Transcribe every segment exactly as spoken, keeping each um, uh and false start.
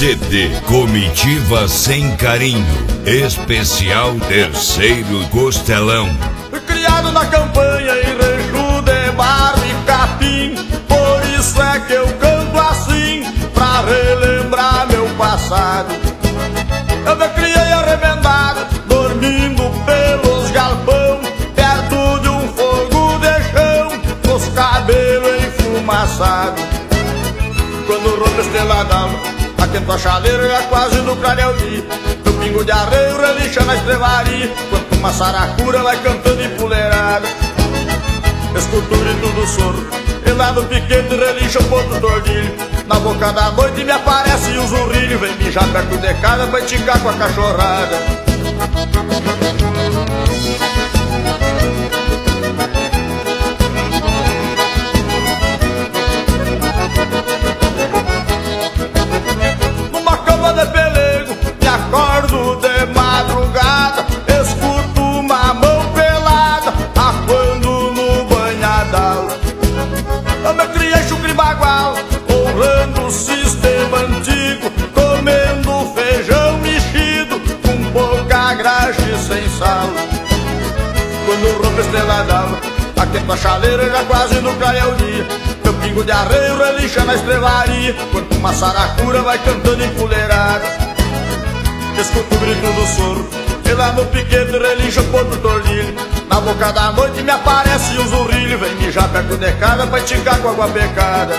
C D Comitiva Sem Carinho, especial Terceiro Costelão. Criado na campanha em rancho de barro e capim, por isso é que eu canto assim, pra relembrar meu passado. Eu me criei arrebentado, dormindo pelos galpão, perto de um fogo de chão, com os cabelos enfumaçados. Quando rompe a estrela d'alva, aquento a chaleira já quase no clareio dia. Meu pingo de arreio relincha na estrevaria, quanto uma saracura vai cantando empoleirada. Escuto o grito do soro, e lá no piquete relincha o ponto tordilho. Na boca da noite me aparece o zurrilho, vem mijar perto de casa pra enticar com a cachorrada. Numa cama de pelego, me acordo de madrugada, escuto uma mão pelada, aquando no banhadal. Eu me criei chucre bagual, honrando o sistema antigo, comendo feijão mexido, com pouca graxa e sem sal. Quando rompe a estrela d'alva, aquento a chaleira já quase no clareio dia. Meu pingo de arreio relincha na estrevaria, quanto uma saracura vai cantando empoleirada. Escuto o grito do soro, e lá no piquete relincha o ponto tordilho. Na boca da noite me aparece um zurrilho, vem mijar perto de casa pra enticar com água pecada.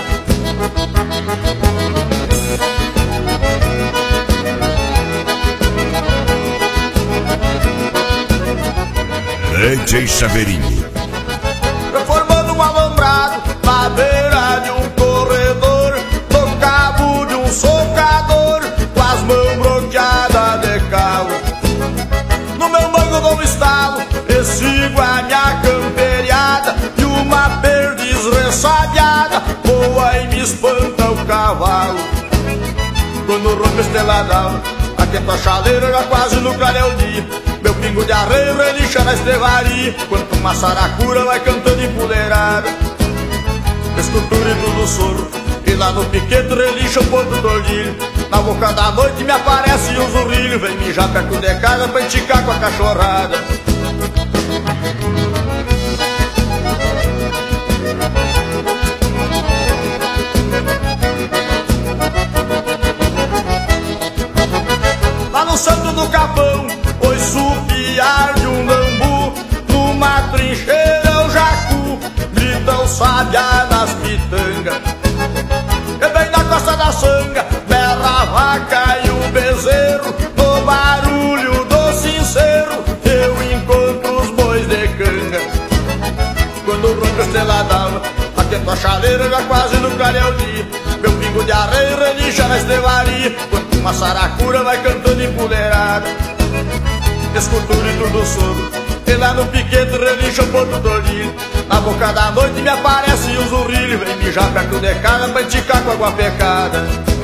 Leite e Chaveirinho. Formando um alambrado na beira de um corredor, no cabo de um socador, com as mãos bloqueadas de calo. No meu mango dou um estalo, e sigo a minha camperiada, e uma perdiz ressabiada voa e me espanta o cavalo. Quando rompe a estrela d'alva, aquento a chaleira já quase no clareio dia. Meu pingo de arreio relincha na estrevaria, quanto uma saracura vai cantando empoleirada. Escuto o grito do soro, e lá no piquete relincha o ponto tordilho. Na boca da noite me aparece um zurrilho, vem mijar perto de casa pra enticar com a cachorrada. Lá no Santo do Capão, ouço o piar de um lambu, numa trincheira o jacu grita o sabiá das pitangas. E bem na costa da sanga berra a vaca e o bezerro, no barulho do sincero eu encontro os bois de canga. Quando rompe a estrela d'alva, atento a chaleira já quase no clareio dia. Meu pingo de arreio relincha na estrevaria, quanto uma saracura vai cantando empoleirada. Escuto o grito do soro, e lá no piquete relincha o ponto tordilho. Na boca da noite me aparece um zurrilho, vem mijar perto de casa pra enticar com água pecada.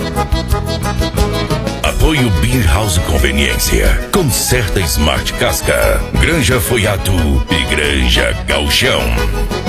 Apoio Beer House Conveniência, Conserta Smart Casca, Granja Foiato e Granja Galchão.